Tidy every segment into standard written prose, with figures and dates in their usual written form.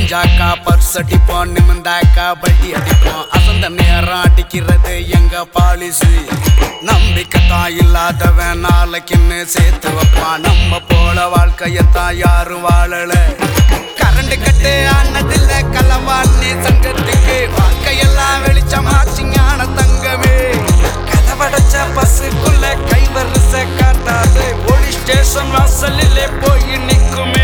குனிஞ்சாக்கா purse அடிப்போம், நிமிந்தாக்கா பட்டி அடிப்போம். அசந்த நேரம் அடிக்கிறது எங்க பாலிசி. நம்பிக்கைத்தான் இல்லாதவன் நாளைக்குன்னு சேர்த்து வைப்பான். நம்ம போல வாழ்க்கையத்தான் யாரும் வாழல. கரண்ட் கட்டு ஆனதில்ல கலவானே சங்கத்துக்கு. வாழ்க்கையெல்லாம் வெளிச்சமாச்சு ஞான தங்கமே. கதவடைச்ச பஸ்ஸுக்குள்ள கைவரிச காட்டாது. போலீஸ் ஸ்டேஷன் வாசலிலே போய் நிக்குமே.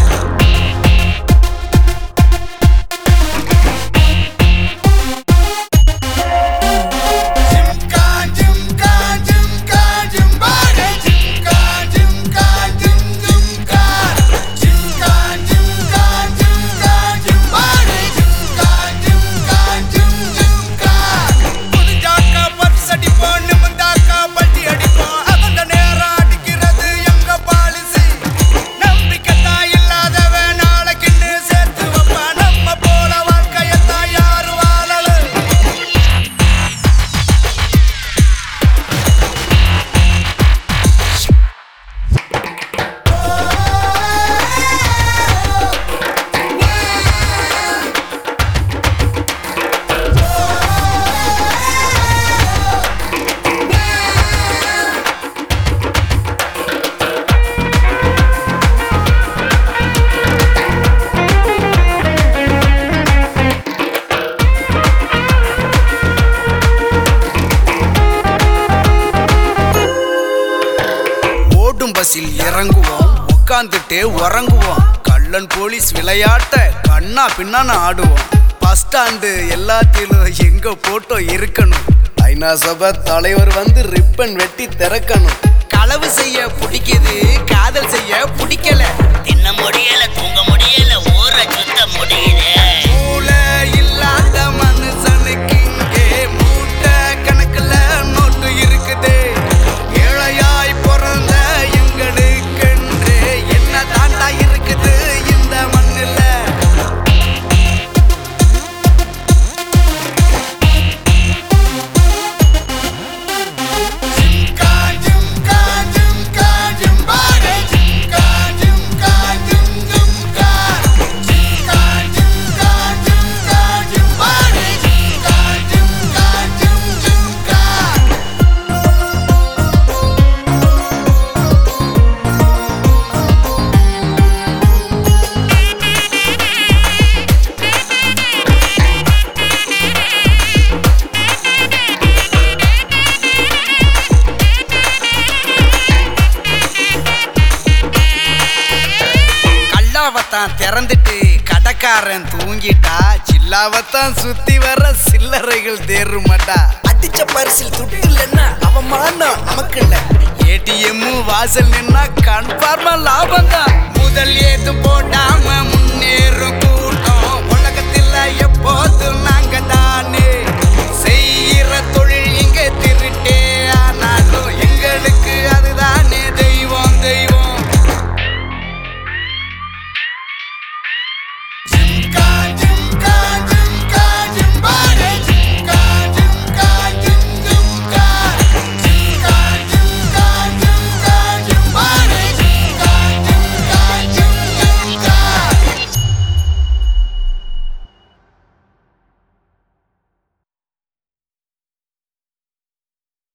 பஸ்ஸில் இறங்குவோம், உட்காந்துட்டே உறங்குவோம். கள்ளன் போலீஸ் விளையாட்ட கண்ணா பின்னான்னு ஆடுவோம். பஸ் ஸ்டாண்டு எல்லாத்திலும் எங்க போட்டோ இருக்கணும். ஐநா சபை தலைவர் வந்து ரிப்பன் வெட்டி திறக்கணும். களவு செய்ய பிடிக்குது, காதல் செய்ய பிடிக்கல. தின்ன முடியல, தூங்க முடியல, ஊற சுத்த முடியல. மூளை இல்லாத மனுஷனுக்கு இங்கே மூட்டை கணக்குல நோட்டு இருக்குது. ஏழையாய் பிறந்த எங்களுக்கென்று என்ன தாண்டா இருக்குது இந்த மண்ணில். திறந்துட்டு கடைக்காரன் தூங்கிட்டா. சில்லாவத்தான் சுத்தி வர சில்லறைகள் தேருமாட்டா. அடிச்ச பரிசில் துட்டு இல்லைன்னா அவமானம் நமக்கு இல்ல. ஏடிஎம் வாசல் நின்னா கன்ஃபார்மா லாபம் தான். முதல் ஏது போடாம முன்னேறும்